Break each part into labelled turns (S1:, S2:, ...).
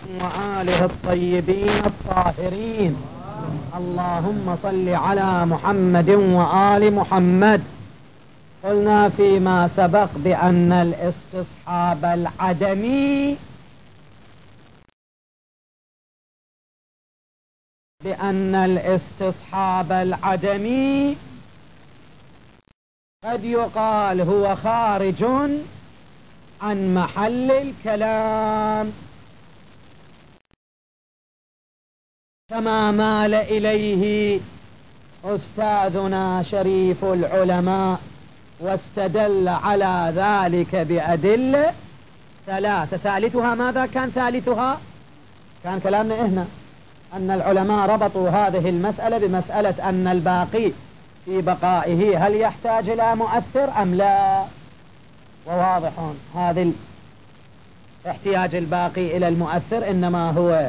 S1: وآله الطيبين الطاهرين. اللهم صل على محمد وآل محمد. قلنا فيما سبق بأن الاستصحاب العدمي قد يقال هو خارج عن محل الكلام، كما مال إليه أستاذنا شريف العلماء، واستدل على ذلك بأدلة ثلاثة. ثالثها ماذا كان؟ ثالثها كان كلامنا هنا أن العلماء ربطوا هذه المسألة بمسألة أن الباقي في بقائه هل يحتاج إلى مؤثر أم لا، وواضح هذا احتياج الباقي إلى المؤثر إنما هو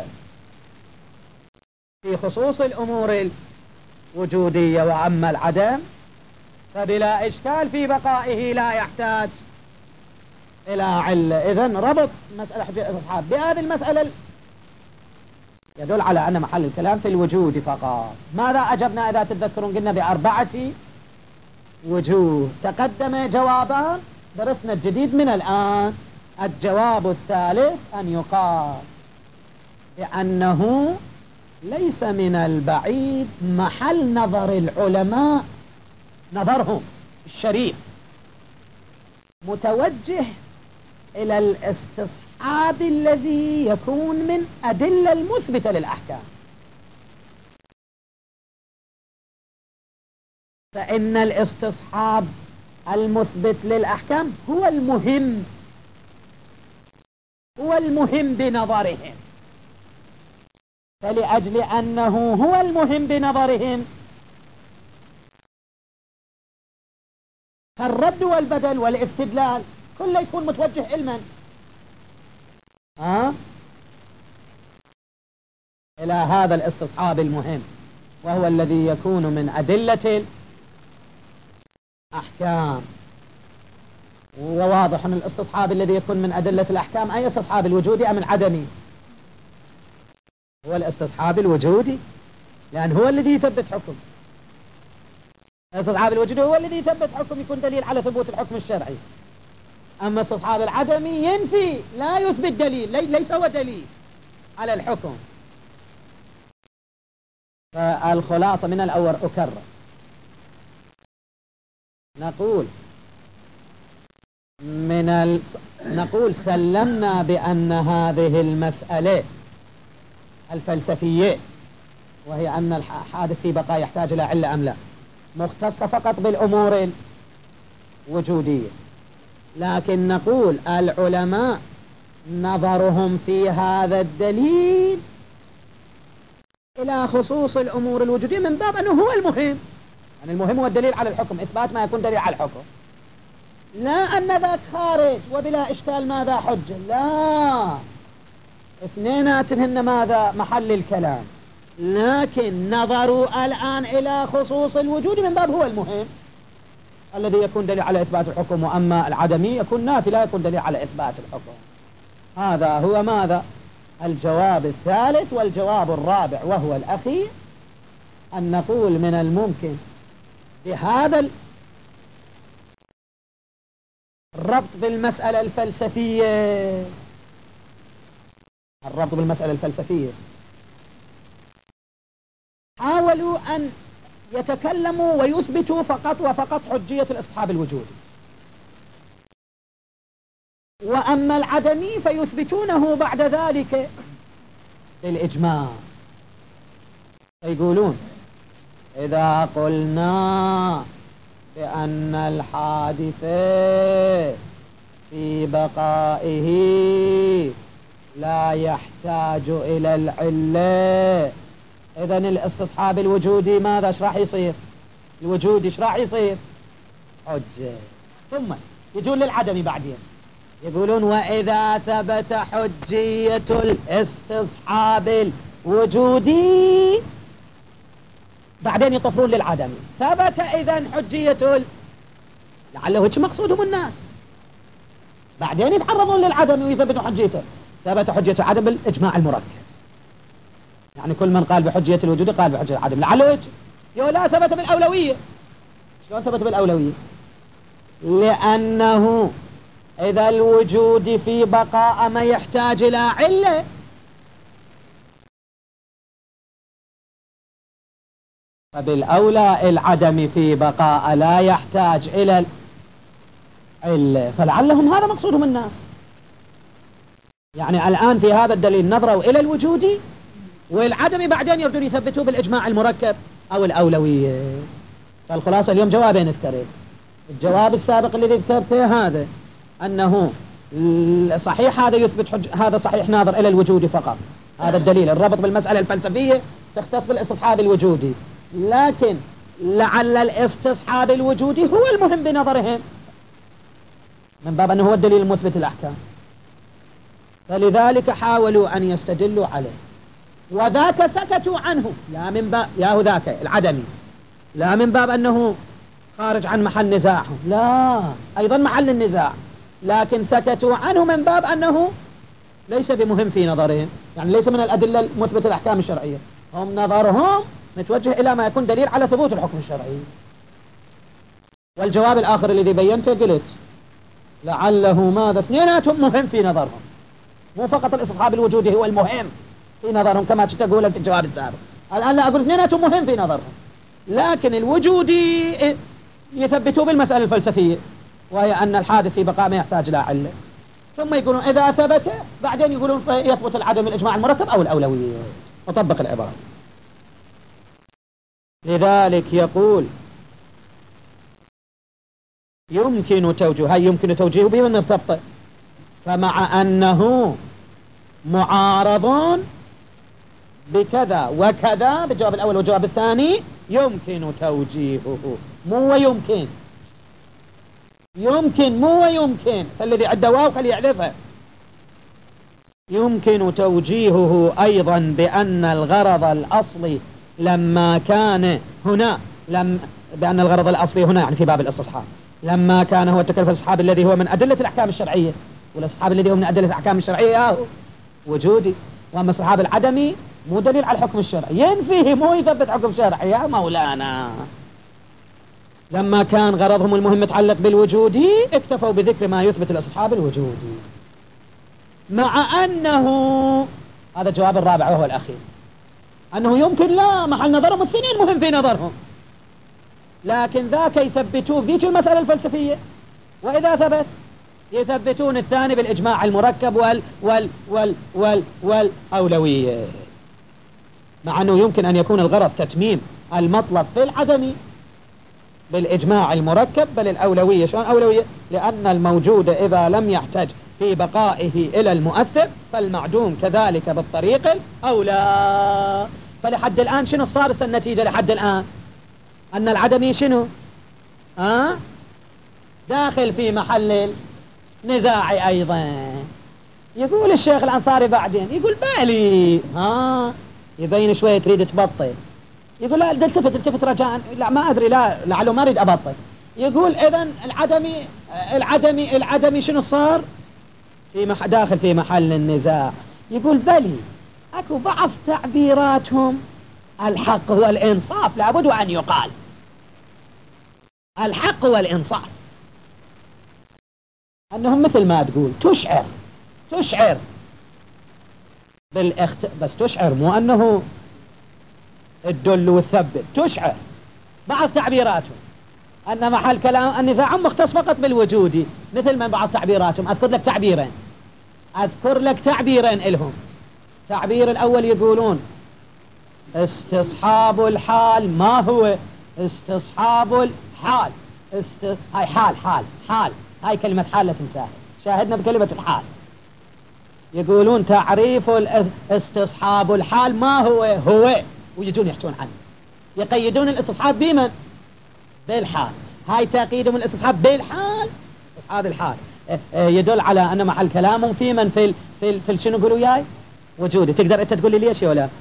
S1: في خصوص الأمور الوجودية، وأما العدم فبلا إشكال في بقائه لا يحتاج إلى علة. إذن ربط مسألة حجية الاستصحاب بهذه المسألة يدل على أن محل الكلام في الوجود فقط. ماذا أجبنا إذا تتذكرون؟ قلنا بأربعة وجوه. تقدم جوابان، درسنا الجديد من الآن. الجواب الثالث أن يقال بأنه ليس من البعيد محل نظر العلماء، نظرهم الشريف متوجه إلى الاستصحاب الذي يكون من أدلة المثبتة للأحكام، فإن الاستصحاب المثبت للأحكام هو المهم بنظرهم. فلأجل أنه هو المهم بنظرهم فالرد والبدل والاستدلال كله يكون متوجه علما إلى هذا الاستصحاب المهم، وهو الذي يكون من أدلة الأحكام. وواضح أن الاستصحاب الذي يكون من أدلة الأحكام أي استصحاب الوجودي أم العدمي؟ هو الاستصحاب الوجودي، لأن هو الذي يثبت حكم. الاستصحاب الوجودي هو الذي يثبت حكم، يكون دليل على ثبوت الحكم الشرعي. أما الاستصحاب العدمي ينفي، لا يثبت دليل، ليس هو دليل على الحكم. فالخلاصة من الأول أكرر، نقول سلمنا بأن هذه المسألة الفلسفية، وهي أن الحادث في بقاء يحتاج إلى علة أم لا، مختصة فقط بالأمور الوجودية. لكن نقول العلماء نظرهم في هذا الدليل إلى خصوص الأمور الوجودية من باب أنه هو المهم، يعني المهم هو الدليل على الحكم، إثبات ما يكون دليل على الحكم، لا أن ذاك خارج وبلا إشكال ماذا حجة، لا، اثنيناتهن ماذا محل الكلام. لكن نظروا الآن إلى خصوص الوجود من باب هو المهم الذي يكون دليل على إثبات الحكم، وأما العدمي يكون نافي لا يكون دليل على إثبات الحكم. هذا هو ماذا الجواب الثالث. والجواب الرابع وهو الأخير أن نقول من الممكن بهذا الربط بالمسألة الفلسفية، حاولوا أن يتكلموا ويثبتوا فقط وفقط حجية الاستصحاب الوجودي، وأما العدمي فيثبتونه بعد ذلك بالإجماع. يقولون إذا قلنا بأن الحادث في بقائه لا يحتاج إلى العلة، إذن الاستصحاب الوجودي ماذا ايش راح يصير؟ الوجودي ايش راح يصير؟ حجة. ثم يجون للعدم بعدين يقولون وإذا ثبت حجية الاستصحاب الوجودي، بعدين يطفرون للعدم. ثبت إذن حجية لعله هيك مقصودهم الناس، بعدين يتعرضون للعدم ويثبتوا حجيته. ثبت حجية العدم بالإجماع المركب. يعني كل من قال بحجية الوجود قال بحجية العدم. لعله لا ثبت بالأولوية. شلون ثبت بالأولوية؟ لأنه إذا الوجود في بقاء ما يحتاج إلى علة، فبالأولى العدم في بقاء لا يحتاج إلى علة، فلعلهم هذا مقصودهم الناس. يعني الآن في هذا الدليل نظروا إلى الوجود والعدم، بعدين يردون يثبتوه بالإجماع المركب أو الأولوية. فالخلاصة اليوم جوابين ذكرت. الجواب السابق الذي ذكرته هذا أنه صحيح هذا يثبت هذا صحيح ناظر إلى الوجود فقط، هذا الدليل الربط بالمسألة الفلسفية تختص بالاستصحاب الوجودي، لكن لعل الاستصحاب الوجودي هو المهم بنظرهم من باب أنه هو الدليل المثبت الأحكام، فلذلك حاولوا أن يستدلوا عليه، وذاك سكتوا عنه لا من باب ياهو ذاك العدمي، لا من باب أنه خارج عن محل نزاعهم، لا أيضا محل النزاع، لكن سكتوا عنه من باب أنه ليس بمهم في نظرهم، يعني ليس من الأدلة المثبتة الأحكام الشرعية، هم نظرهم متوجه إلى ما يكون دليل على ثبوت الحكم الشرعي. والجواب الآخر الذي بينته قلت لعله ماذا اثنيناتهم مهم في نظرهم، مو فقط الاستصحاب الوجودي هو المهم في نظرهم كما تقول في الجواب السابق. الآن لا أقول اثنيناتهم مهم في نظرهم، لكن الوجودي يثبتوا بالمسألة الفلسفية، وهي أن الحادث في بقاء ما يحتاج إلى علة، ثم يقولون إذا ثبت بعدين يقولون يثبت العدم الإجماع المرتب أو الأولوية، وطبق العبارة. لذلك يقول يمكن توجيه، هاي يمكن توجيه بمن مرتبطة، فمع أنه معارض بكذا وكذا بالجواب الأول والجواب الثاني يمكن توجيهه، مو ويمكن، يمكن مو ويمكن، فالذي عنده واو خليعرفها. يمكن توجيهه أيضا بأن الغرض الأصلي لما كان هنا بأن الغرض الأصلي هنا يعني في باب الاستصحاب لما كان هو التكلف الاستصحاب الذي هو من أدلة الأحكام الشرعية، والاستصحاب الذي هو من أدلة الأحكام الشرعية وجودي، وأما الاستصحاب العدمي مو دليل على الحكم الشرعي، ينفيه مو يثبت حكم شرعي يا مولانا. لما كان غرضهم المهم متعلق بالوجودي اكتفوا بذكر ما يثبت الاستصحاب الوجودي، مع أنه هذا الجواب الرابع وهو الأخير أنه يمكن لا محل نظرهم الاثنين مهم في نظرهم، لكن ذاك يثبتوه ذيك المسألة الفلسفية، وإذا ثبت يثبتون الثاني بالإجماع المركب والأولوية، مع أنه يمكن أن يكون الغرض تتميم المطلب في العدم بالإجماع المركب بل الأولوية. شلون أولوية؟ لأن الموجود إذا لم يحتج في بقائه إلى المؤثر فالمعدوم كذلك بالطريق الأولى. فلحد الآن شنو صار النتيجة لحد الآن؟ أن العدمي شنو؟ داخل في محل النزاع أيضا. يقول الشيخ الأنصاري بعدين يقول بالي يبين شوية تريد تبطل، يقول لا التفت رجاء، لا ما أدري، لا لعله ما أريد أبطل. يقول إذن العدمي شنو صار؟ داخل في محل النزاع. يقول بلي أكو بعض تعبيراتهم الحق والإنصاف لابد أن يقال، الحق والإنصاف أنهم مثل ما تقول تشعر بس تشعر مو أنه الدل والثبت، تشعر بعض تعبيراتهم أن محل كلام النزاع مختص فقط بالوجودي، مثل من بعض تعبيراتهم. أذكر لك تعبيرين إلهم. تعبير الأول يقولون استصحاب الحال. ما هو استصحاب الحال؟ هاي حال هاي كلمة حال لا تنساها، شاهدنا بكلمة الحال. يقولون تعريف استصحاب الحال ما هو ويجون يحكون عنه، يقيدون الاستصحاب بمن؟ بالحال. هاي تقييدهم الاستصحاب بالحال، استصحاب الحال يدل على أن محل كلامهم في من في شنو قولوا ياي؟ وجوده. تقدر أنت تقول لي ليش يا ولا؟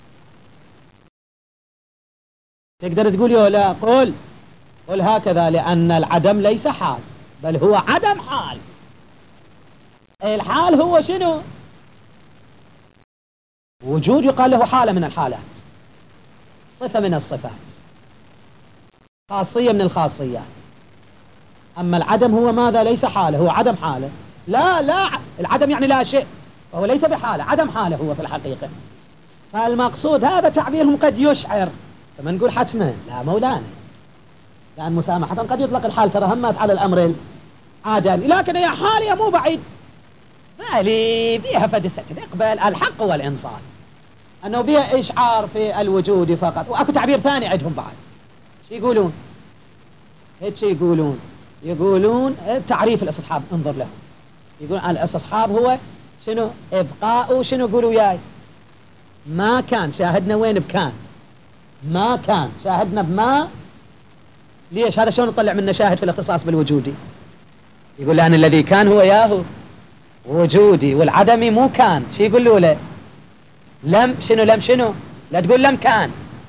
S1: تقدر تقول يا ولا؟ قل هكذا، لأن العدم ليس حال بل هو عدم حال. الحال هو شنو؟ وجود يقال له حالة من الحالات، صفة من الصفات، خاصية من الخاصيات. أما العدم هو ماذا؟ ليس حالة، هو عدم حالة. لا العدم يعني لا شيء، وهو ليس بحالة، عدم حالة هو في الحقيقة. فالمقصود هذا تعبيرهم قد يشعر، فما نقول حتما لا مولانا، لأن مسامحة قد يطلق الحال، ترى همت على الأمر العادمي، لكن هي حالية مو بعيد، بالي بيها فدست اقبل الحق والإنصاف، أنه بيها إشعار في الوجود فقط. وأكو تعبير ثاني عندهم بعد، شو يقولون؟ هيك يقولون تعريف الاستصحاب، انظر لهم، يقولون الاستصحاب هو شنو؟ ابقاء شنو؟ يقولوا وياي ما كان. شاهدنا وين بكان؟ ما كان، شاهدنا بما. ليش هذا شلون نطلع منه شاهد في الاختصاص بالوجودي؟ يقول لأن الذي كان هو ياهو وجودي، والعدمي مو كان. شو يقولوا له؟ لم شنو؟ لم شنو؟ لا تقول لم كان.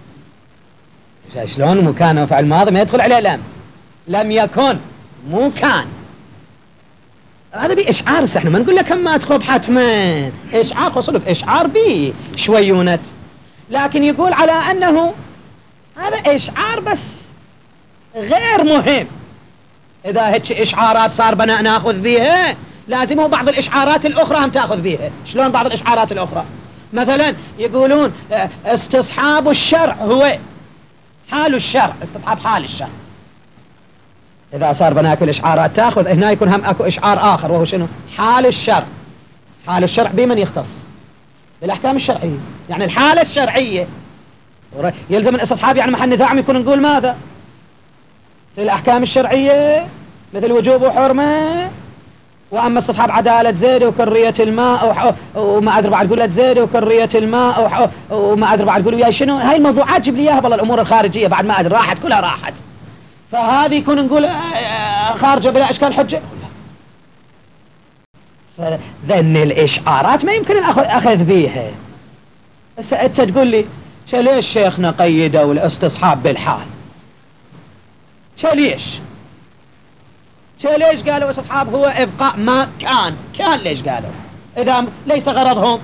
S1: شلون مو كان وفعل ماضي ما يدخل عليه لم يكن، مو كان. هذا بإشعار، احنا ما نقول لك ما تخوب حتما إشعار، خصوصا إشعار بي شويونت، لكن يقول على أنه هذا إشعار بس غير مهم. إذا هيك إشعارات صار بنا ناخذ بيها، لازم هو بعض الإشعارات الأخرى هم تأخذ بيها. شلون بعض الإشعارات الأخرى؟ مثلا يقولون استصحاب الشرع هو حال الشرع، استصحاب حال الشرع. إذا صار بناك الإشعارات تأخذ، هنا يكون هم أكو إشعار آخر، وهو شنو؟ حال الشرع. حال الشرع بمن يختص؟ بالأحكام الشرعية، يعني الحالة الشرعية يلزم الاستصحاب، يعني محل نزاع يكون نقول ماذا؟ في الأحكام الشرعية مثل وجوب وحرمة. وأما استصحاب عدالة زيد وكرية الماء وما أدري بعد قولة زيد وكرية الماء وما أدري بعد قولوا يا شنو، هاي الموضوعات جيب لي إياها بالله، الأمور الخارجية بعد ما أدري راحت كلها راحت. فهذه يكون نقول خارجة بلا إشكال حجة. فذن الإشعارات ما يمكن الأخذ بيها. بس أنت تقول لي ليش شيخنا قيدوا الاستصحاب بالحال؟ ليش قالوا استصحاب هو إبقاء ما كان ليش قالوا؟ إذا ليس غرضهم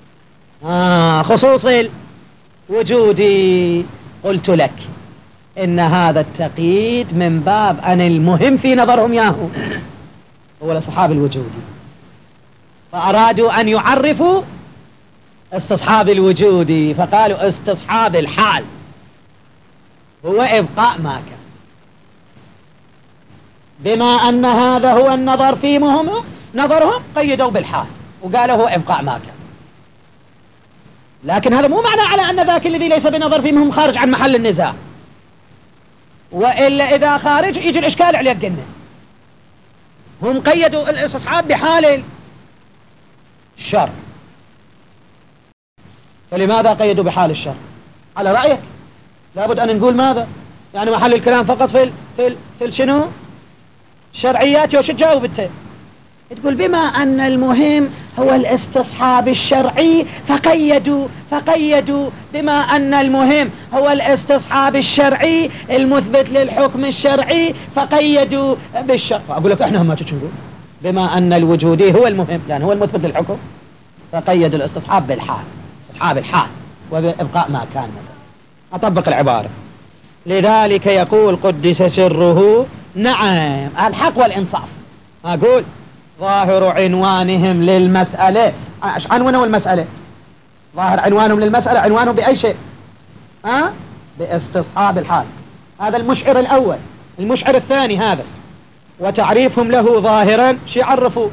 S1: خصوص الوجودي. قلت لك إن هذا التقييد من باب أن المهم في نظرهم ياهو هو الاستصحاب الوجودي، فأرادوا أن يعرفوا استصحاب الوجودي، فقالوا استصحاب الحال هو إبقاء ما كان، بما أن هذا هو النظر فيهم نظرهم قيدوا بالحال وقالوا هو إبقاء ما كان. لكن هذا مو معنى على أن ذاك الذي ليس بنظر فيهم خارج عن محل النزاع، وإلا إذا خارج يجي الإشكال عليه. قلنا هم قيدوا الاستصحاب بحال الشر، فلماذا قيدوا بحال الشر؟ على رأيك لابد أن نقول ماذا؟ يعني محل الكلام فقط في شنو؟ شرعيات. وش تجاوب انت؟ تقول بما أن المهم هو الاستصحاب الشرعي فقيدوا بما أن المهم هو الاستصحاب الشرعي المثبت للحكم الشرعي فقيدوا بالشرع. أقول لك احنا ما تشنقول بما أن الوجودي هو المهم، يعني هو المثبت للحكم، فقيدوا الاستصحاب بالحال، استصحاب الحال وبإبقاء ما كان. مثلا أطبق العبارة. لذلك يقول قدس سره نعم الحق والإنصاف. أقول ظاهر عنوانهم للمسألة، ايش عنوانهم المسألة؟ ظاهر عنوانهم للمسألة، عنوانهم بأي شيء؟ باستصحاب الحال. هذا المشعر الأول. المشعر الثاني هذا، وتعريفهم له ظاهرا شو يعرفوا؟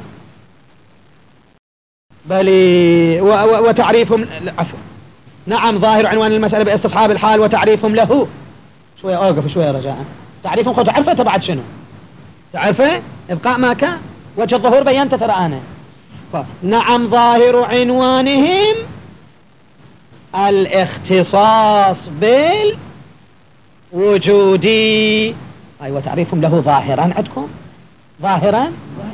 S1: بل وتعريفهم عفوا نعم ظاهر عنوان المسألة باستصحاب الحال وتعريفهم له. شوية أوقف شوية رجاء. تعريفهم خذ تعرفه تبعد شنو؟ تعرفه؟ إبقاء ما كان. وجه الظهور بينت ترى أنا. نعم ظاهر عنوانهم الاختصاص بالوجودي. أيوة تعريفهم له ظاهرا عندكم؟ ظاهرا؟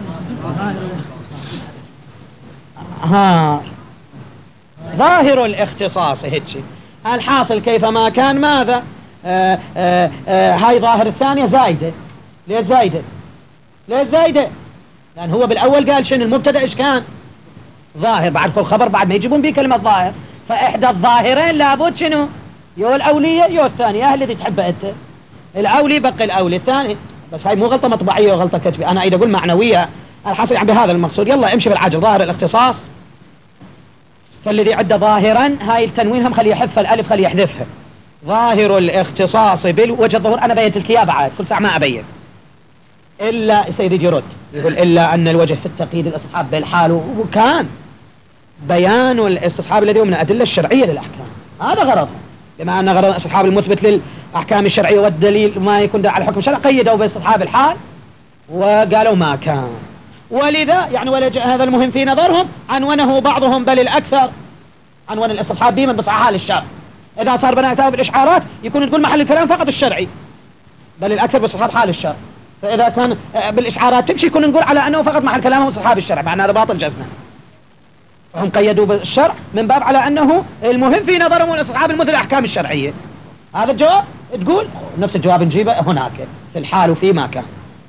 S1: ظاهر الاختصاص هيك. الحاصل كيفما كان ماذا؟ هاي ظاهر الثانية زايدة. ليش زايدة؟ لأن هو بالأول قال شنو المبتدأ إيش كان؟ ظاهر. بعد كل خبر بعد ما يجيبون به كلمة ظاهر، فإحدى الظاهرين لابد شنو؟ يو الأولية يو الثانية، اللي تحبه أنت الأولي بقي الأولي الثاني. بس هاي مو غلطة مطبعية وغلطة كتبية، أنا أريد أقول معنوية. الحاصل يعني بهذا المقصود. يلا امشي بالعجل. ظاهر الاختصاص، فالذي عنده ظاهرا هاي التنوين هم خليه يحذف الألف، خليه يحذفها. ظاهر الاختصاص بالوجه الظهور. أنا بينت لك إياه بعد كل ساعة ما أبين إلا سيدي يرد يقول إلا أن الوجه في التقييد الاستصحاب بالحال، وكان بيان الاستصحاب الذي هو من الأدلة الشرعية للأحكام. هذا غرض، بما أن غرض الاستصحاب المثبت للأحكام الشرعية والدليل ما يكون داعي على الحكم الشرعي، قيدوا باستصحاب الحال وقالوا ما كان. ولذا يعني هذا المهم في نظرهم عنونه بعضهم بل الأكثر عنون الاستصحاب بمن بصحة حال الشرع. إذا صار بناء كتاب الإشعارات يكون تقول محل الكلام فقط الشرعي، بل الأكثر بصحة حال الشرع. فإذا كان بالإشعارات تمشي يكون نقول على أنه فقط محل كلامه بصحة الشرع، معناه هذا باطل جزمه. فهم قيدوا بالشرع من باب على أنه المهم في نظرهم الاستصحاب المثل الأحكام الشرعية. هذا الجواب تقول نفس الجواب نجيبه هناك في الحال وفي ما كان.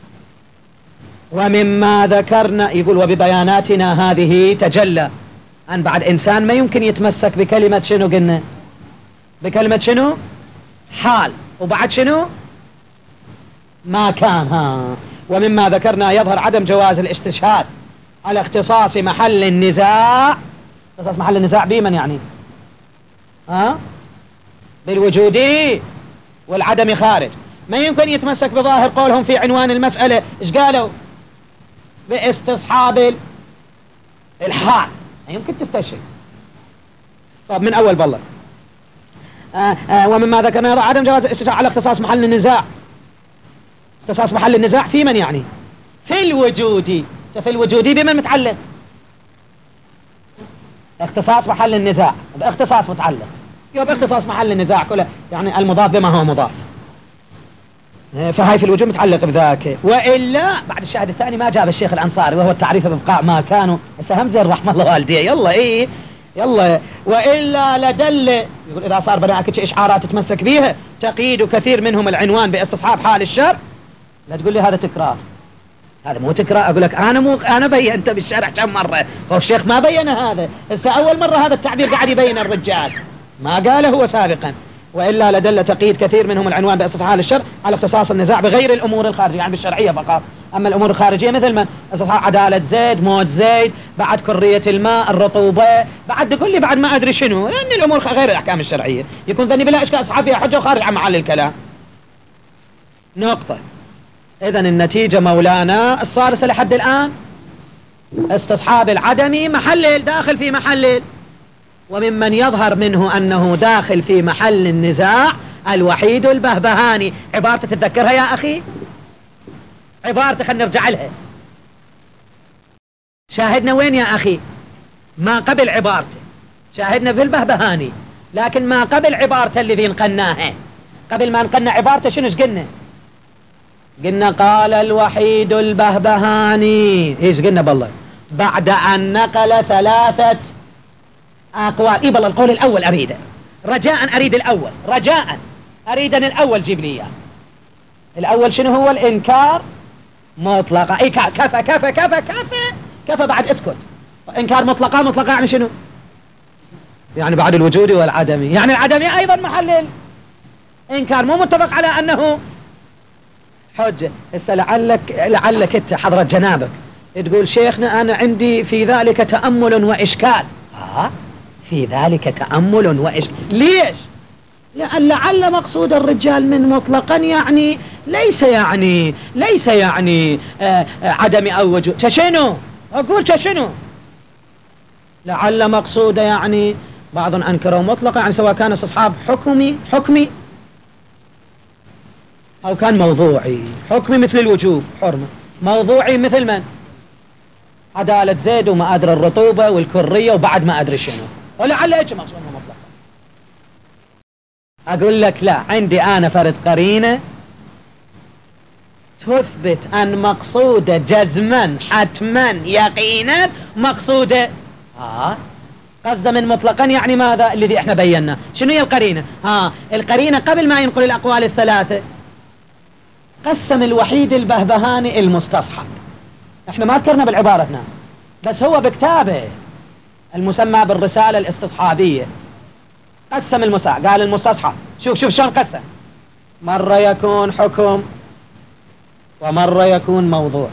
S1: ومما ذكرنا يقول وببياناتنا هذه تجلى أن بعد إنسان ما يمكن يتمسك بكلمة شنو قلنا؟ بكلمة شنو؟ حال، وبعد شنو؟ ما كان. ومما ذكرنا يظهر عدم جواز الاستشهاد على اختصاص محل النزاع. اختصاص محل النزاع بمن يعني؟ بالوجودي والعدم خارج. ما يمكن يتمسك بظاهر قولهم في عنوان المسألة. ايش قالوا؟ باستصحاب الحال ما يمكن تستشهد. طب من أول بالله. ومما ذكرنا عدم جواز الاستشهاد على اختصاص محل النزاع. اختصاص محل النزاع في من يعني؟ في الوجودي. في الوجودي بمن متعلق؟ اختصاص محل النزاع باختصاص متعلق، يبقى باختصاص محل النزاع كله يعني المضاف بما هو مضاف. فهاي في الوجود متعلق بذاك. وإلا بعد الشاهد الثاني ما جاب الشيخ الأنصاري وهو التعريف ببقاء ما كانوا. هم زين رحمه الله والديه. يلا إيه يلا. وإلا لدل يقول إذا صار بناك إشعارات تتمسك بيها تقييد كثير منهم العنوان باستصحاب حال الشر. لا تقول لي هذا تكرار، هذا مو تكرار. أقول لك أنا بينت بالشرح كم مرة، هو الشيخ ما بين هذا. هسه أول مرة هذا التعبير قاعد يبين الرجال، ما قاله هو سابقا. وإلا لدل تقييد كثير منهم العنوان باستصحاب حال الشر على اختصاص النزاع بغير الأمور الخارجية يعني بالشرعية فقط. أما الأمور الخارجية مثل من استصحاب عدالة زيد، موت زيد، بعد كرية الماء، الرطوبة، بعد تقول لي بعد ما أدري شنو، لأن الأمور غير الأحكام الشرعية يكون ذني بلا إشكال أصحاب فيها حجة وخارج عن محل الكلام. نقطة. إذن النتيجة مولانا الصارسة لحد الآن استصحاب العدمي محلل داخل في محلل. وممن يظهر منه أنه داخل في محل النزاع الوحيد البهبهاني. عبارة تتذكرها يا أخي؟ عبارة خلينا نرجع لها. شاهدنا وين يا أخي؟ ما قبل عبارته شاهدنا في البهبهاني، لكن ما قبل عبارته الذي نقناها. قبل ما نقنا عبارته شنو قلنا؟ قلنا قال الوحيد البهبهاني. ايش قلنا بالله؟ بعد أن نقل 3 أقوال. إيه بالله القول الأول أريده رجاء، أريد الأول رجاء، أريد أن الأول جيب لي إياه. الأول شنو هو؟ الإنكار مطلقة. إيه كفى كفى كفى كفى كفى بعد اسكت. إنكار مطلقة يعني شنو؟ يعني بعد الوجود والعدمي، يعني العدمي أيضا محلل إنكار مو متفق على أنه حجة. هسه لعلك انت حضرة جنابك تقول شيخنا أنا عندي في ذلك تأمل وإشكال. في ذلك تأمل وإشكال. ليش؟ لأن لعل مقصود الرجال من مطلقا يعني ليس يعني عدم أو وجود. تشنو أقول تشنو؟ لعل مقصود يعني بعض أنكروا مطلقا يعني سواء كان استصحاب حكمي أو كان موضوعي. حكمي مثل الوجوب حرمة، موضوعي مثل من؟ عدالة زيد وما أدري الرطوبة والكرية وبعد ما أدري شنو. ولعل إيش مقصود مطلقا. أقول لك لا، عندي أنا فرد قرينة تثبت أن مقصودة جزما حتما يقينا مقصودة قصد من مطلقا يعني ماذا الذي احنا بينا. شنو هي القرينة؟ القرينة قبل ما ينقل الأقوال الثلاثة قسم الوحيد البهبهاني المستصحب. احنا ما ذكرنا بالعبارة هنا، بس هو بكتابه المسمى بالرسالة الاستصحابية قسم قال المستصحب، شوف شلون قسم. مرة يكون حكم ومرة يكون موضوع،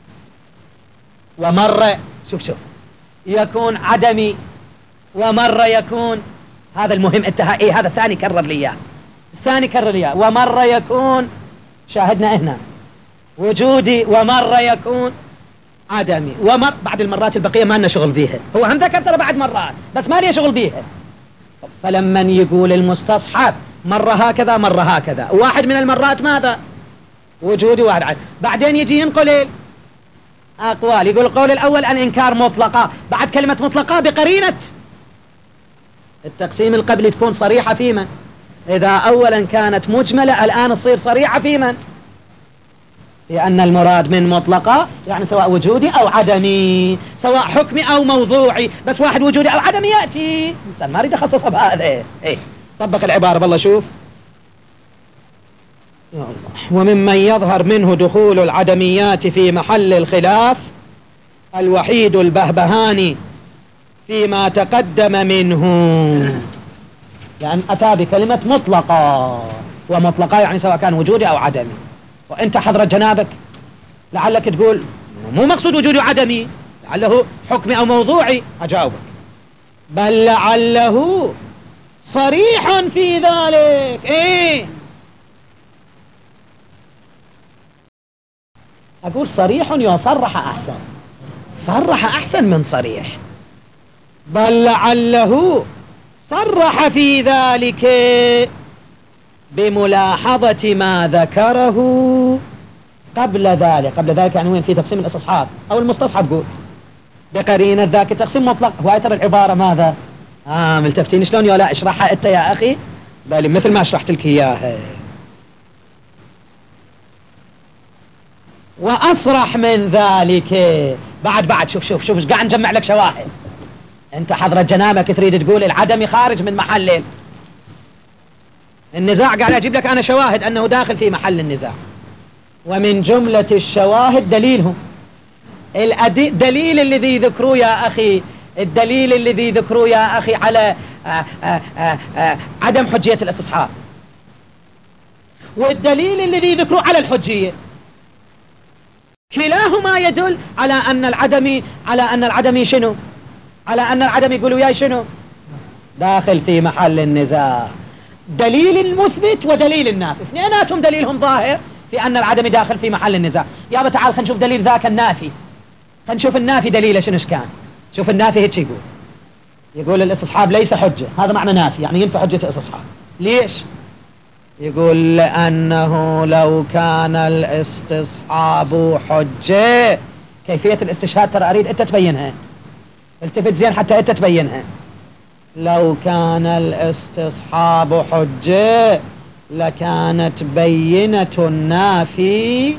S1: ومرة شوف يكون عدمي، ومرة يكون، هذا المهم هذا الثاني كرر لي اياه، ومرة يكون شاهدنا هنا وجودي، ومرة يكون عدمي، بعد المرات البقية ما لنا شغل بيها، هو هم ذكر ترى بعد مرات بس ما لي شغل بيها. فلما يقول المستصحب مرة هكذا مرة هكذا، واحد من المرات ماذا؟ وجودي، واحد عدمي. بعدين يجي ينقل أقوال، يقول القول الأول الإنكار مطلقة، بعد كلمة مطلقة بقرينة التقسيم القبلي تكون صريحة في من؟ إذا أولا كانت مجملة الآن تصير صريحة في من؟ لأن المراد من مطلقة يعني سواء وجودي أو عدمي، سواء حكمي أو موضوعي، بس واحد وجودي أو عدمي يأتي، إنسان ما أريد أخصصها بهذا. إيه طبق العبارة بالله. شوف وممن يظهر منه دخول العدميات في محل الخلاف الوحيد البهبهاني فيما تقدم منه، لأن أتى بكلمة مطلقة، ومطلقة يعني سواء كان وجودي أو عدمي. وأنت حضرة جنابك لعلك تقول مو مقصود وجودي وعدمي، لعله حكمي أو موضوعي، أجاوبك بل لعله صريح في ذلك. إيه أقول صريح يصرح أحسن، صرح أحسن من صريح. بل لعله صرح في ذلك بملاحظة ما ذكره قبل ذلك يعني وين؟ في تقسيم الاستصحاب أو المستصحب، قول بقرينة ذاك تقسيم مطلق. هو ترى العبارة ماذا؟ ملتفتين شلون يا لا؟ اشرحها أنت يا أخي، بل مثل ما شرحت لك إياها. وأصرح من ذلك بعد شوف قاعد نجمع لك شواهد. أنت حضرة جنابك تريد تقول العدمي خارج من محل النزاع، قاعد أجيب لك أنا شواهد أنه داخل في محل النزاع، ومن جملة الشواهد دليلهم الدليل الذي ذكروا يا أخي، الدليل الذي ذكروا يا أخي على عدم حجية الاستصحاب، والدليل الذي ذكروا على الحجية، كلاهما يدل على أن العدمي شنو؟ على أن العدم يقولوا ياي شنو؟ داخل في محل النزاع. دليل المثبت ودليل النافي اثنيناتهم دليلهم ظاهر في أن العدم داخل في محل النزاع. يابا تعال خلينا نشوف دليل ذاك النافي، خلينا نشوف النافي دليله شنو كان. شوف النافي هيك يقول الاستصحاب ليس حجة، هذا معنى نافي يعني ينفي حجة الاستصحاب. ليش؟ يقول لأنه لو كان الاستصحاب حجة، كيفية الاستشهاد ترى أريد أنت تبينها، التفت زين حتى أنت تبينها. لو كان الاستصحاب حجة لكانت بينة النافي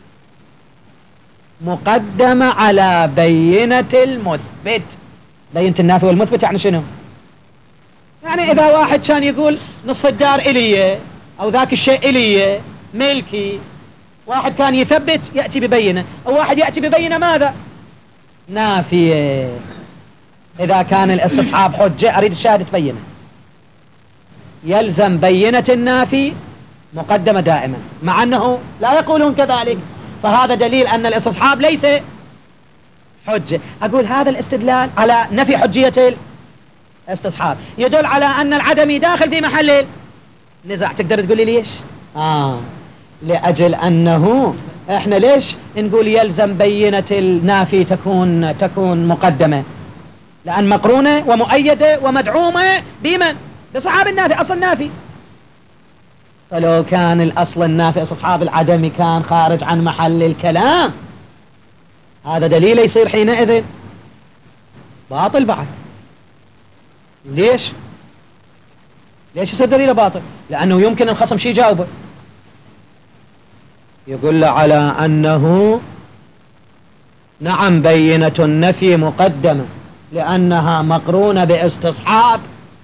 S1: مقدمة على بينة المثبت. بينة النافي والمثبت يعني شنو؟ يعني إذا واحد كان يقول نصف الدار إلي أو ذاك الشيء إلي ملكي، واحد كان يثبت يأتي ببينة، أو واحد يأتي ببينة ماذا؟ نافية. إذا كان الاستصحاب حجة أريد الشاهد تبينه، يلزم بينة النافي مقدمة دائما، مع أنه لا يقولون كذلك، فهذا دليل أن الاستصحاب ليس حجة. أقول هذا الاستدلال على نفي حجية الاستصحاب يدل على أن العدمي داخل في محل النزاع. تقدر تقول لي ليش؟ لأجل أنه إحنا ليش نقول يلزم بينة النافي تكون مقدمة؟ لأن مقرونة ومؤيدة ومدعومة بمن؟ بصحاب النافي، أصل النافي. فلو كان الأصل النافي استصحاب العدم كان خارج عن محل الكلام، هذا دليل يصير حينئذ باطل بعد. ليش يصير دليل باطل؟ لأنه يمكن الخصم شي يجاوبه، يقول له على أنه نعم بينة النفي مقدمة لأنها مقرونة باستصحاب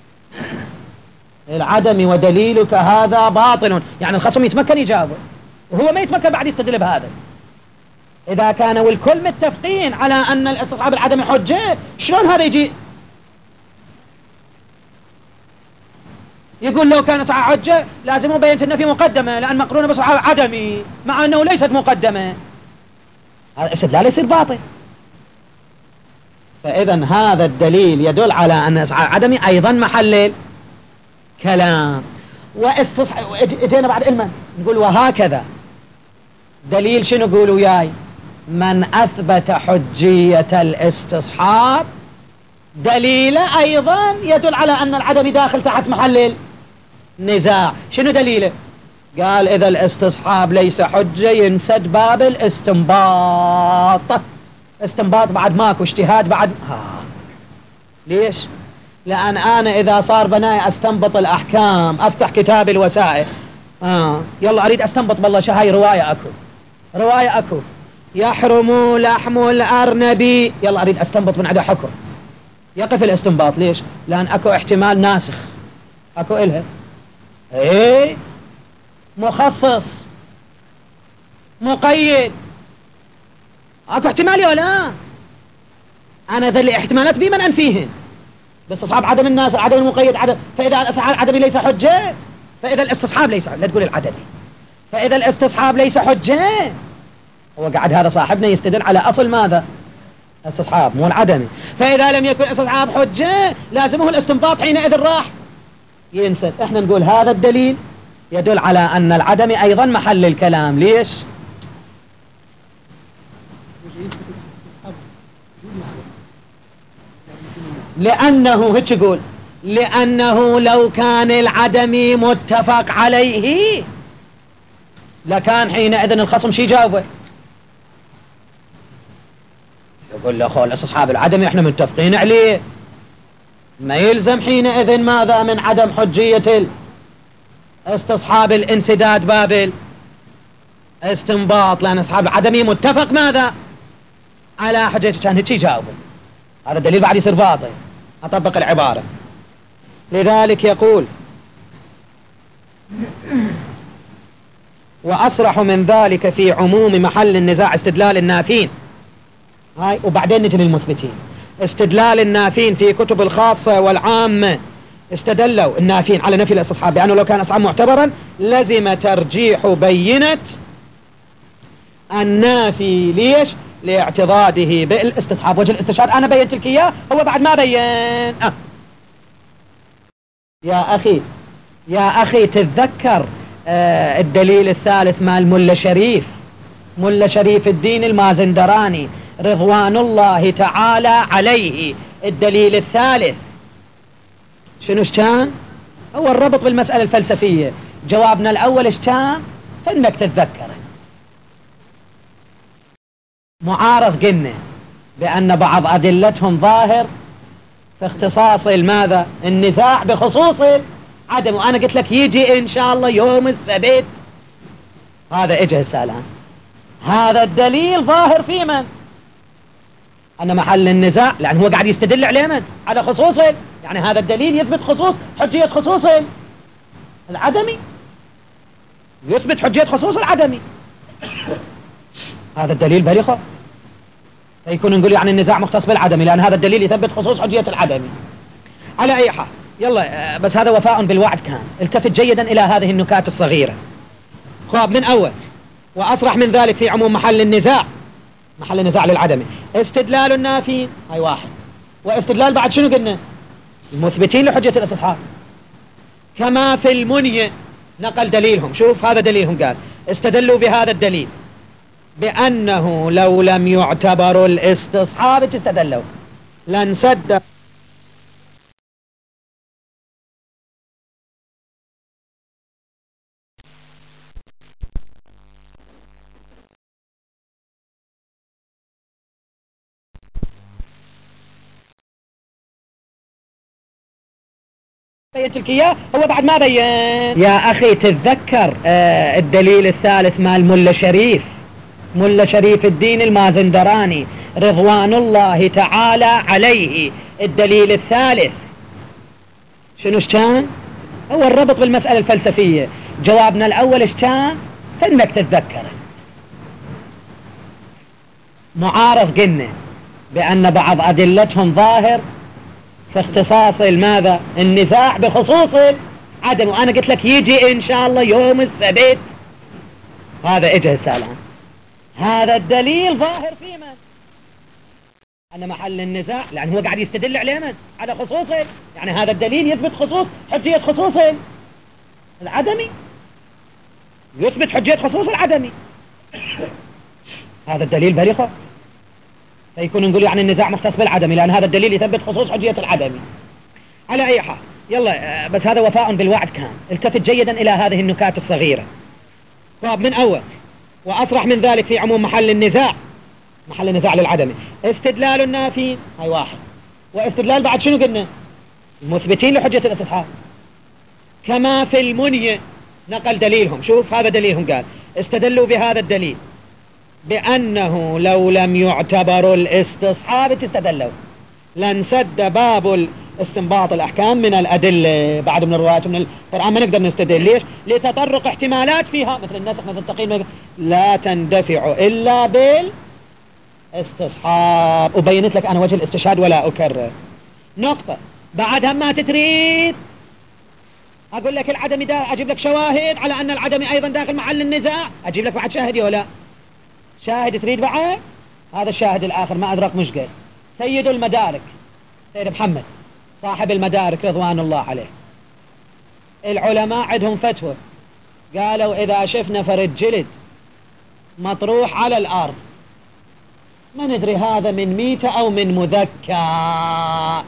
S1: العدم ودليلك هذا باطل، يعني الخصم يتمكن يجاوبه وهو ما يتمكن بعد يستدل بهذا. إذا كانوا الكل متفقين على أن الاستصحاب العدم حجة، شلون هذا يجي يقول لو كان صحيح حجة لازم بينت النفي مقدمة لأن مقرونة بصحيح عدمي مع أنه ليست مقدمة، هذا استدلال يصير باطل. فإذا هذا الدليل يدل على أن صحيح عدمي أيضا محل كلام. اجينا بعد علما نقول وهكذا دليل شنو قولوا وياي؟ من أثبت حجية الاستصحاب دليله أيضا يدل على أن العدم داخل تحت محل النزاع. شنو دليله؟ قال إذا الاستصحاب ليس حجة ينسد باب الاستنباط. استنباط بعد ماكو، اجتهاد بعد ليش؟ لأن أنا إذا صار بناي أستنبط الأحكام أفتح كتاب الوسائل يلا أريد أستنبط بالله هاي رواية أكو يحرم لحم الأرنب، يلا أريد أستنبط من عدا حكم، يقف الاستنباط. ليش؟ لأن أكو احتمال ناسخ، أكو إلها إيه مخصص مقيد، أكو احتمال ولا أنا ذا اللي احتمالات بي من أنفيهن بس أصحاب عدم الناس عدم المقيد عدم. فإذا العدمي ليس حجة فإذا الاستصحاب ليس، لا تقول العدمي، فإذا الاستصحاب ليس حجة هو قاعد هذا صاحبنا يستدل على أصل ماذا؟ استصحاب مو العدمي. فإذا لم يكن استصحاب حجة لازمه الاستنباط، حينئذ راح ينسد. احنا نقول هذا الدليل يدل على أن العدمي أيضا محل الكلام. ليش؟ لأنه هيك يقول لأنه لو كان العدمي متفق عليه لكان حينئذ الخصم شي جاوبه؟ يقول له خول استصحاب العدمي احنا متفقين عليه، ما يلزم حينئذ ماذا من عدم حجية استصحاب الانسداد باب الاستنباط، لأن اصحاب العدمي متفق ماذا على حجية، كان هيك جاوبه. هذا الدليل بعد يصير باطل. أطبق العبارة. لذلك يقول وأصرح من ذلك في عموم محل النزاع استدلال النافين. هاي وبعدين نجي للمثبتين. استدلال النافين في كتب الخاصة والعامة استدلوا النافين على نفي الاستصحاب بأنه لو كان استصحاب معتبرا لزم ترجيح بينة النافي. ليش؟ لاعتضاده بالاستصحاب. وجه الاستشهاد أنا بينت لك إياه، هو بعد ما بين. يا أخي تتذكر الدليل الثالث مال ملا شريف الدين المازندراني رضوان الله تعالى عليه. الدليل الثالث شنو كان؟ هو الربط بالمسألة الفلسفية. جوابنا الأول كان؟ فإنك تتذكره معارض قلنا بأن بعض أدلتهم ظاهر في اختصاص ماذا؟ النزاع بخصوص عدم. وأنا قلت لك يجي إن شاء الله يوم السبت. هذا إجه السلام. هذا الدليل ظاهر في من؟ أن محل النزاع، لأن هو قاعد يستدل عليه من؟ على خصوصه. يعني هذا الدليل يثبت خصوص حجية خصوص العدمي، يثبت حجية خصوص العدمي. هذا الدليل بريخة فيكون نقول يعني النزاع مختص بالعدمي، لأن هذا الدليل يثبت خصوص حجية العدمي. على أي حال يلا، بس هذا وفاء بالوعد كان. التفت جيدا إلى هذه النكات الصغيرة. خاب من أول وأصرح من ذلك في عموم محل النزاع للعدمي استدلال النافين، هاي واحد. واستدلال بعد شنو قلنا؟ المثبتين لحجة الاستصحاب. كما في المنية نقل دليلهم. شوف هذا دليلهم، قال استدلوا بهذا الدليل بأنه لو لم يعتبر الاستصحاب استدلوا لانسد بينت لك إياه، هو بعد ما بين. يا أخي تتذكر الدليل الثالث مال ملا شريف الدين المازندراني رضوان الله تعالى عليه. الدليل الثالث شنو كان؟ هو الربط بالمسألة الفلسفية. جوابنا الأول كان؟ فإنك تتذكره معارض قلنا بأن بعض أدلتهم ظاهر في اختصاص ماذا؟ النزاع بخصوص عدم، وأنا قلت لك يجي إن شاء الله يوم السبت. هذا إجا السلام، هذا الدليل ظاهر في من؟ أن محل النزاع، لأن هو قاعد يستدل عليه من؟ على خصوصه، يعني هذا الدليل يثبت خصوص حجية خصوصه العدمي، يثبت حجية خصوص العدمي. هذا الدليل بريخة، فيكون نقول يعني النزاع مختص بالعدمي، لأن هذا الدليل يثبت خصوص حجية العدمي. على أي حال، يلا بس هذا وفاء بالوعد كان. التفت جيدا إلى هذه النكات الصغيرة. طب من أول وأصرح من ذلك في عموم محل النزاع، محل النزاع للعدمي استدلال النافي، هاي واحد، واستدلال بعد شنو قلنا؟ المثبتين لحجة الاستصحاب، كما في المنية نقل دليلهم. شوف هذا دليلهم، قال استدلوا بهذا الدليل بأنه لو لم يعتبر الاستصحاب استدلوا لانسد باب استنباط الأحكام من الأدلة بعد من الروايات من القرآن. ما نقدر نستدل، ليش؟ لتطرق احتمالات فيها مثل النسخ مثل التقييم، لا تندفع إلا بالاستصحاب. وبينت لك أنا وجه الاستشهاد ولا أكرر. نقطة بعدها ما تتريد أقول لك العدمي ده، أجيب لك شواهد على أن العدمي أيضا داخل محل النزاع، أجيب لك بعد شاهد ولا شاهد تريد بعد؟ هذا الشاهد الآخر ما أدرك مشكل، سيد المدارك سيد محمد صاحب المدارك رضوان الله عليه. العلماء عندهم فتوى، قالوا إذا شفنا فرد جلد مطروح على الأرض ما ندري هذا من ميتة أو من مذكى،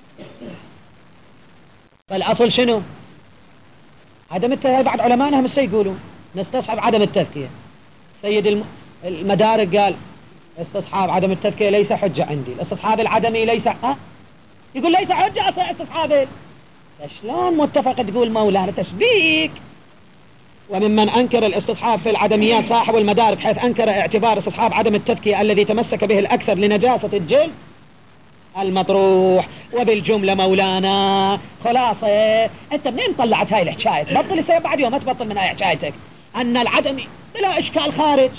S1: فالأصل شنو؟ عدم التذكية. بعض علمائنا مش يقولوا نستصحب عدم التذكية. سيد المدارك قال استصحاب عدم التذكية ليس حجة عندي، الاستصحاب العدمي ليس يقول ليس حجة أصلا استصحابه. شلون متفق تقول مولانا؟ تشبيك. وممن أنكر الاستصحاب في العدميات صاحب المدارك، حيث أنكر اعتبار استصحاب عدم التذكية الذي تمسك به الأكثر لنجاسة الجلد المطروح. وبالجملة مولانا خلاصة، أنت منين طلعت هاي الحكاية؟ تبطل السيب بعد يوم، ما تبطل من هاي حكايتك أن العدمي بلا إشكال خارج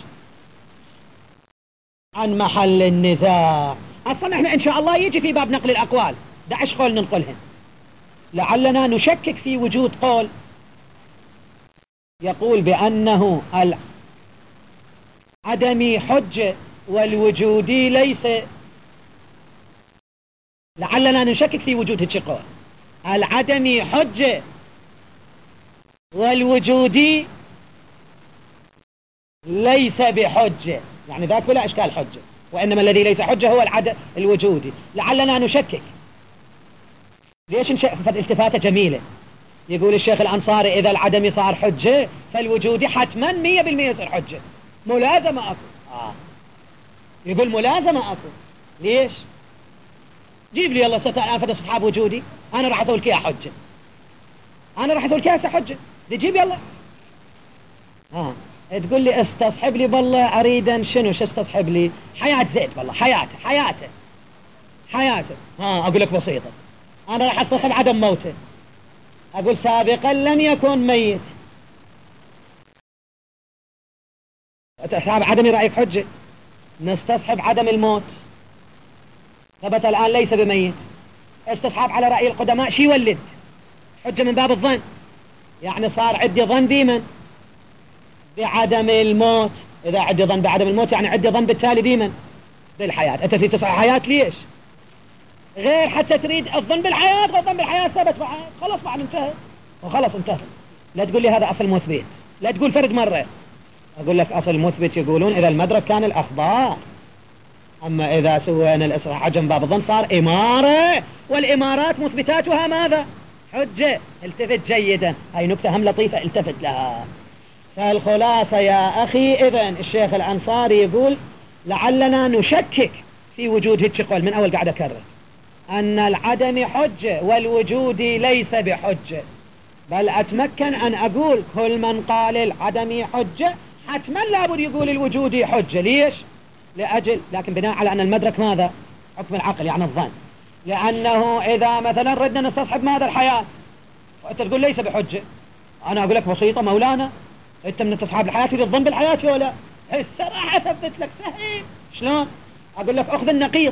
S1: عن محل النزاع. أصلا احنا إن شاء الله يجي في باب نقل الأقوال 11 قول ننقلهن، لعلنا نشكك في وجود قول يقول بأنه العدمي حجة والوجودي ليس، لعلنا نشكك في وجود هيك قول العدمي حجة والوجودي ليس بحجة، يعني ذاك بلا إشكال حجة، وإنما الذي ليس حجة هو الوجودي. لعلنا نشكك. ليش فالالتفاتة جميلة. يقول الشيخ الأنصاري إذا العدمي صار حجة فالوجودي حتما 100% يصير حجة، ملازمة أكو. يقول ملازمة أكو. ليش؟ جيب لي يلا ستة الآن فد أصحاب وجودي، أنا راح أقول كيها حجة، أنا راح أقول كيها حجة، جيب يلا. تقول لي استصحب لي، بالله أريدا شنو شو استصحب لي؟ حياة زيد، والله حياته. أقول لك بسيطة، أنا راح استصحب عدم موته، أقول سابقا لم يكن ميت، استصحب عدم رأيك حجة، نستصحب عدم الموت، ثبت الآن ليس بميت، استصحاب على رأي القدماء شي يولد حجة من باب الظن، يعني صار عندي ظن بمن؟ بعدم الموت. إذا عندي ظن بعدم الموت يعني عندي ظن بالتالي بمن؟ بالحياة. أنت تريد تصحح حياة ليش؟ غير حتى تريد الظن بالحياة، والظن بالحياة ثبت بعد، خلاص بعد انتهى وخلاص انتهى. لا تقول لي هذا أصل مثبت، لا تقول فرد مرة. أقول لك أصل مثبت يقولون إذا المدرك كان الأخبار، أما إذا سوينا الإصلاح عجم باب الظن صار إمارة، والإمارات مثبتاتها ماذا؟ حجة. التفت جيدا، هاي نكتة هم لطيفة التفت لها. فالخلاصة يا أخي إذن الشيخ الأنصاري يقول لعلنا نشكك في وجود هيك قول، من أول قاعد أكرر أن العدم حجة والوجود ليس بحجة، بل أتمكن أن أقول كل من قال العدم حجة حتما لابد يقول الوجود حجة. ليش؟ لأجل لكن بناء على أن المدرك ماذا؟ حكم العقل يعني الظن، لأنه إذا مثلا ردنا نستصحب ماذا؟ الحياة، وأنت تقول ليس بحجة، أنا أقول لك بسيطة مولانا، أنت من استصحاب الحياة تريد الظن بالحياة ولا؟ الصراحة ثبت لك سهل. شلون؟ أقول لك أخذ النقيض،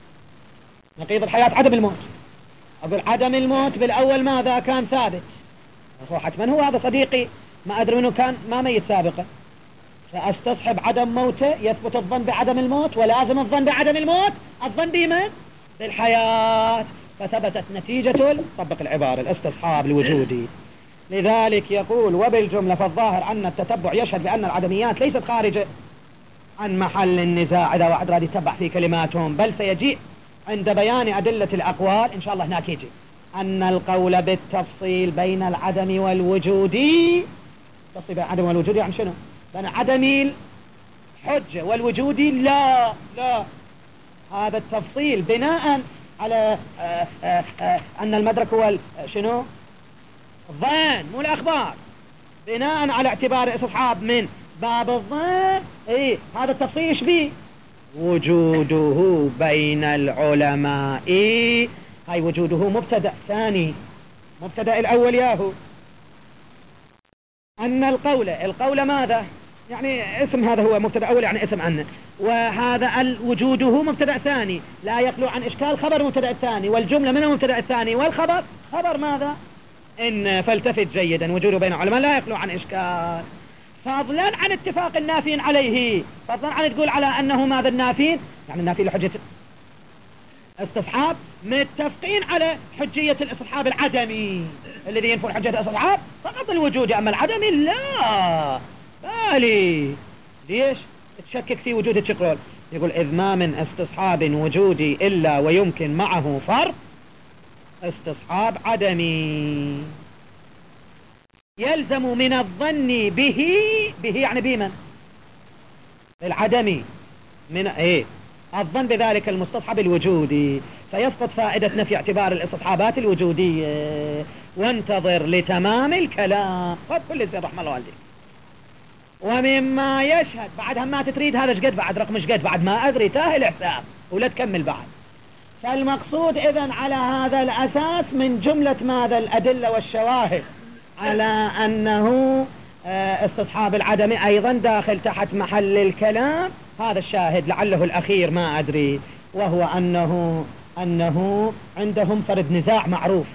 S1: نقيض الحياة عدم الموت. أقول عدم الموت بالأول ماذا كان ثابت؟ هو حتما هو هذا صديقي ما أدري منه كان ما ميت سابقا، فأستصحب عدم موته، يثبت الظن بعدم الموت، ولازم الظن بعدم الموت الظن بمن؟ بالحياة. فثبتت نتيجة طبق العبارة الاستصحاب الوجودي. لذلك يقول وبالجملة فالظاهر أن التتبع يشهد بأن العدميات ليست خارجة عن محل النزاع إذا واحد راد يتبع في كلماتهم، بل سيجيء عند بيان أدلة الأقوال إن شاء الله هناك يجي أن القول بالتفصيل بين العدم والوجود. تفصيل بين العدم والوجود يعني شنو؟ بين عدم الحجة والوجود لا هذا التفصيل بناء على أن المدرك هو شنو؟ الظن مو الأخبار، بناء على اعتبار استصحاب من باب الظن. هذا التفصيل ايش بيه؟ وجوده بين العلماء. هاي وجوده مبتدأ ثاني، مبتدأ الأول ياهو أن القول ماذا؟ يعني اسم هذا هو مبتدأ أول يعني اسم عنه، وهذا وجوده مبتدأ ثاني لا يخلو عن إشكال خبر مبتدأ الثاني، والجملة من المبتدأ الثاني والخبر خبر ماذا؟ إن فالتفت جيدا وجوده بين العلماء لا يخلو عن إشكال، فضلا عن اتفاق النافين عليه، فضلا عن تقول على أنه ماذا النافين؟ يعني النافين لحجة استصحاب متفقين على حجية الاستصحاب العدمي الذي ينفي حجة الاستصحاب فقط الوجود، أما العدمي لا بالي. ليش تشكك في وجود الشقرول؟ يقول إذ ما من استصحاب وجودي إلا ويمكن معه فرق استصحاب عدمي، يلزم من الظن به يعني بمن؟ العدمي من الظن بذلك المستصحب الوجودي، فيسقط فائدة نفي اعتبار الاستصحابات الوجودية. وانتظر لتمام الكلام. كل زين رحمه الله والديك. ومما يشهد بعد هم ما تريد هذا شقد بعد رقم شقد بعد ما أدري تاهل حساب ولا تكمل بعد. فالمقصود إذن على هذا الأساس من جملة ماذا الأدلة والشواهد على أنه استصحاب العدم أيضا داخل تحت محل الكلام. هذا الشاهد لعله الأخير ما أدري، وهو أنه عندهم فرد نزاع معروف،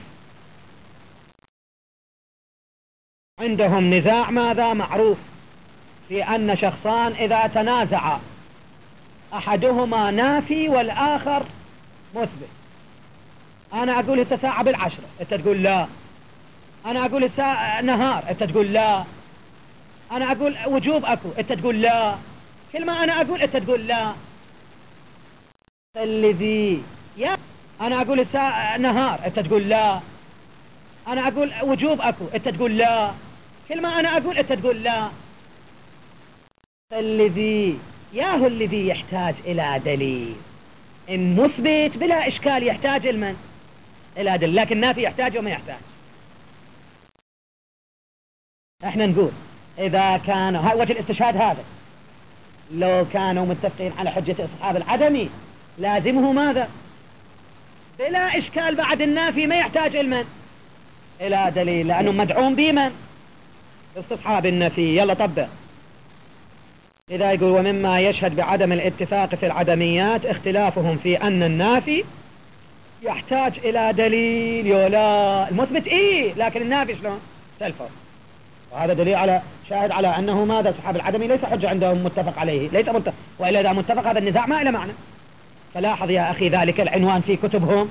S1: عندهم نزاع ماذا معروف في أن شخصان إذا تنازع أحدهما نافي والآخر مثبت، أنا أقول هسه ساعة بالعشرة أنت تقول لا، أنا أقول هسه نهار أنت تقول لا، أنا أقول وجوب أكو أنت تقول لا، كل ما أنا أقول أنت تقول لا. الذي أنا أقول هسه نهار أنت تقول لا، أنا أقول وجوب أكو أنت تقول لا، كل ما أنا أقول أنت تقول لا. الذي ياهو الذي يحتاج إلى دليل، إن مثبت بلا إشكال يحتاج المن إلى دليل، لكن نافي يحتاج وما يحتاج. احنا نقول إذا كان وجه الاستشهاد هذا لو كانوا متفقين على حجة استصحاب العدمي لازمه ماذا؟ بلا إشكال بعد النافي ما يحتاج المن إلى دليل، لأنه مدعوم بمن؟ استصحاب النفي. يلا طبق. إذا يقول ومما يشهد بعدم الاتفاق في العدميات اختلافهم في أن النافي يحتاج إلى دليل. يولا المثبت لكن النافي شلون؟ سلفه. وهذا دليل على شاهد على أنه ماذا؟ استصحاب العدمي ليس حجة عندهم متفق عليه، ليس متفق، وإلا إذا متفق هذا النزاع ما له معنى. فلاحظ يا أخي ذلك العنوان في كتبهم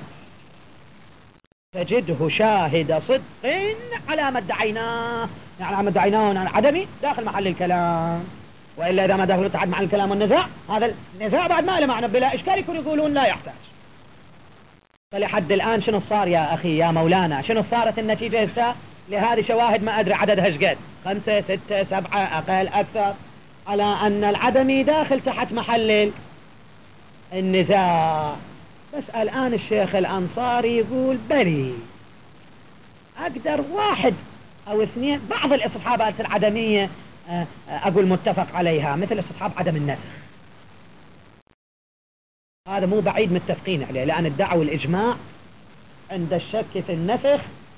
S1: تجده شاهد صدق على ما ادعيناه، يعني على ما ادعيناه عن عدمي داخل محل الكلام، وإلا إذا ما داخل تحت محل الكلام والنزاع هذا النزاع بعد ما له معنى بلا إشكال يكون يقولون لا يحتاج. فلحد الآن شنو صار يا أخي يا مولانا؟ شنو صارت النتيجة هسه لهذه شواهد ما أدري عددها شقد 5 6 7 أقل أكثر على أن العدمي داخل تحت محل النزاع. بس الآن الشيخ الأنصاري يقول بلي أقدر واحد أو اثنين بعض الاستصحابات العدمية أقول متفق عليها مثل استصحاب عدم النسخ، هذا مو بعيد متفقين عليه، لأن ادعوا الإجماع عند الشك في النسخ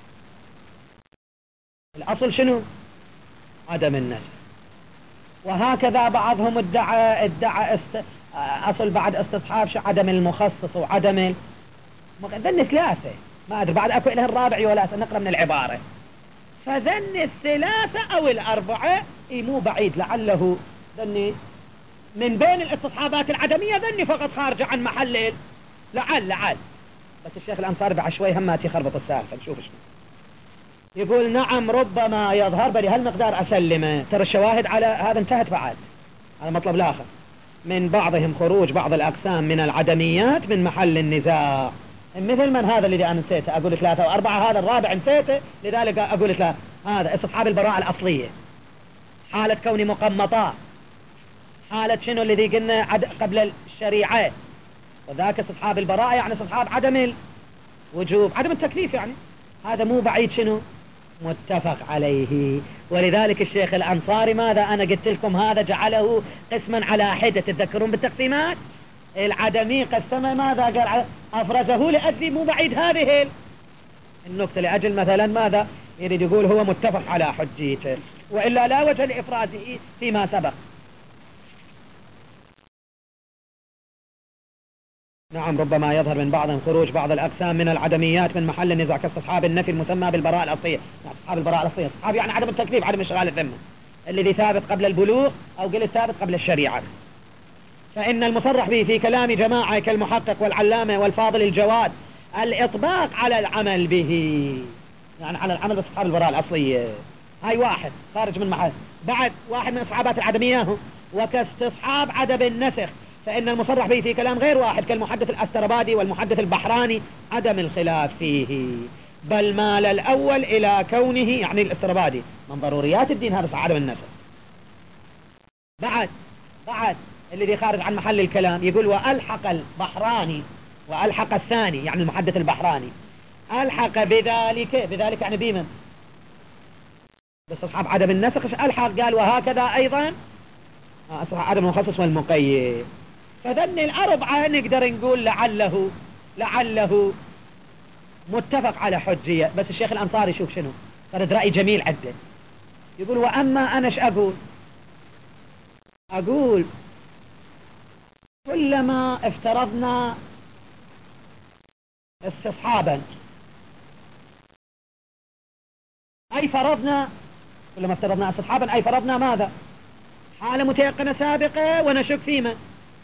S1: الأصل شنو؟ عدم النسخ. وهكذا بعضهم ادعى أصل بعد استصحاب عدم المخصص وعدم ذن ثلاثة ما أدري بعد أكو إله الرابع ولا سنقرأ من العبارة. فذن الثلاثة أو الأربعة مو بعيد، لعله ذني من بين الاستصحابات العدمية ذني فقط خارجة عن محل لعل. بس الشيخ الأنصاري بعد شوي همات يخربط السالفة، نشوف شنو يقول. نعم ربما يظهر بلي هالمقدار أسلمه، ترى الشواهد على هذا انتهت بعد على مطلب الآخر. من بعضهم خروج بعض الأقسام من العدميات من محل النزاع، مثل من هذا الذي أنا نسيته، أقول 3 و4، هذا الرابع نسيته لذلك أقول 3. هذا استصحاب البراءة الأصلية، حالة كون مقمطات، حالة شنو الذي قلنا قبل الشريعة، وذاك استصحاب البراءة يعني استصحاب عدم الوجوب، عدم التكليف، يعني هذا مو بعيد شنو متفق عليه. ولذلك الشيخ الأنصاري ماذا أنا قلت لكم هذا جعله قسما على حدة، تذكرون بالتقسيمات العدمي قسمه ماذا قال أفرزه لأجل مو بعيد هذه النقطة، لأجل مثلا ماذا يريد يقول هو متفق على حجيته، وإلا لا وجه لإفرازه فيما سبق. نعم ربما يظهر من بعضهم خروج بعض الأقسام من العدميات من محل النزاع كاستصحاب النفي المسمى بالبراءة الأصلية. استصحاب البراءة الأصلية استصحاب يعني عدم التكليف، عدم إشغال الذمة، الذي ثابت قبل البلوغ أو قلت ثابت قبل الشريعة. فإن المصرح به في كلام جماعة كالمحقق والعلامة والفاضل الجواد الإطباق على العمل به، يعني على العمل باستصحاب البراءة الأصلية. هاي واحد خارج من محل. بعد واحد من اصحابات العدمية وكاستصحاب عدم النسخ، فإن المصرح به في كلام غير واحد كالمحدث الأستربادي والمحدث البحراني عدم الخلاف فيه، بل مال الأول إلى كونه، يعني الأستربادي من ضروريات الدين هذا عدم النسخ. بعد الذي خارج عن محل الكلام يقول وألحق البحراني، وألحق الثاني يعني المحدث البحراني ألحق بذلك يعني بمن باستصحاب عدم النسخ ألحق، قال وهكذا أيضا استصحاب عدم المخصص والمقيد. فذن الأربعة نقدر نقول لعله متفق على حجية. بس الشيخ الأنصاري شوف شنو فرد رأي جميل عده، يقول وأما أنا ايش أقول كلما افترضنا استصحابا أي فرضنا، كلما افترضنا استصحابا أي فرضنا ماذا حالة متيقنة سابقة ونشك فيما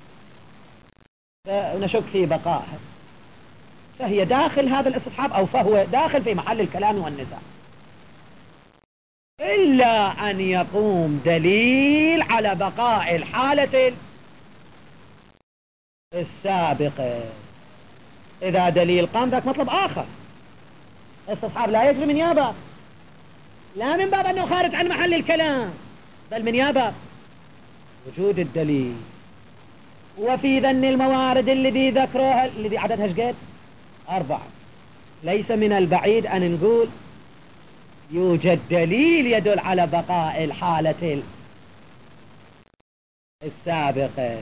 S1: نشك في بقائها، فهي داخل هذا الاستصحاب أو فهو داخل في محل الكلام والنزاع، إلا أن يقوم دليل على بقاء الحالة السابقة. إذا دليل قام ذاك مطلب آخر، استصحاب لا يجري من يابا، لا من باب أنه خارج عن محل الكلام، بل من يابا وجود الدليل. وفي ذن الموارد الذي ذكروها الذي عددها شقد 4، ليس من البعيد أن نقول يوجد دليل يدل على بقاء الحالة السابقة.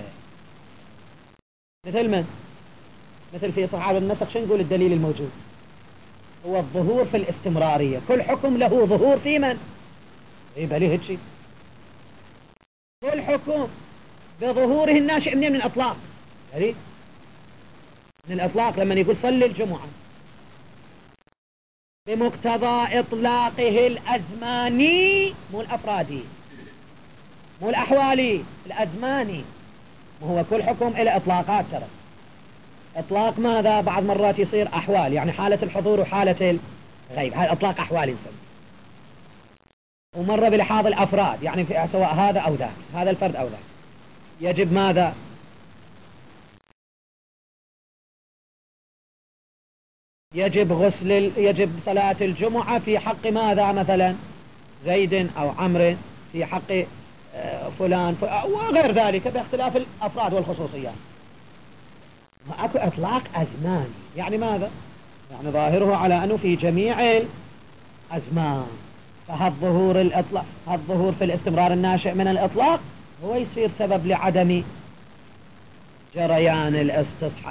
S1: مثل في صحاب النسخ شو نقول الدليل الموجود هو الظهور في الاستمرارية، كل حكم له ظهور في من بليه هالشيء، كل حكم بظهوره الناشئ من الأطلاق، يعني من الأطلاق لما يقول صلي الجمعة بمقتضى إطلاقه الأزماني مو الأفرادي مو الأحوالي الأزماني، وهو كل حكم إلى إطلاقات. ترى إطلاق ماذا بعض مرات يصير أحوال، يعني حالة الحضور وحالة الغيب، هذا إطلاق أحوالي نسميه، ومرة بلحاظ الأفراد يعني في سواء هذا أو ذاك، هذا الفرد أو ذاك. يجب ماذا يجب صلاة الجمعة في حق ماذا مثلا زيد أو عمرو، في حق فلان وغير ذلك باختلاف الأفراد والخصوصيات. أكو إطلاق أزمان يعني ماذا يعني ظاهره على أنه في جميع الأزمان، فهالظهور الإطلاق هالظهور في الاستمرار الناشئ من الإطلاق هو يصير سبب لعدم جريان الاستصحاب.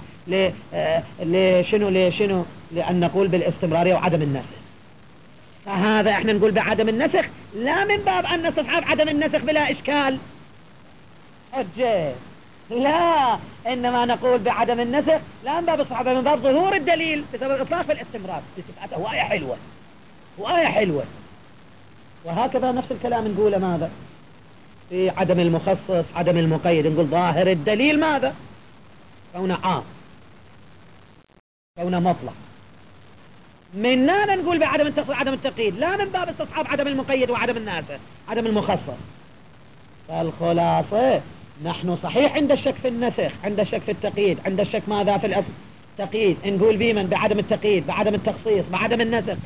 S1: ليه شنو لأن نقول بالاستمرارية وعدم النسخ، فهذا احنا نقول بعدم النسخ لا من باب أن نستصحاب عدم النسخ بلا إشكال حجة، لا، إنما نقول بعدم النسخ لا من باب الصحابة، من باب ظهور الدليل بسبب الإطلاق في الاستمرار. بصفاته وآية حلوة وهكذا نفس الكلام نقوله ماذا في عدم المخصص عدم المقيد، نقول ظاهر الدليل ماذا كونه عام كونه مطلق. مننا نقول بعدم التخصيص عدم التقييد، لا من باب استصحاب عدم المقيد وعدم الناسخ عدم المخصص. فالخلاصة نحن صحيح عند الشك في النسخ، عند الشك في التقييد، عند الشك ماذا في التقييد، نقول بمن بعدم التقييد بعدم التخصيص بعدم النسخ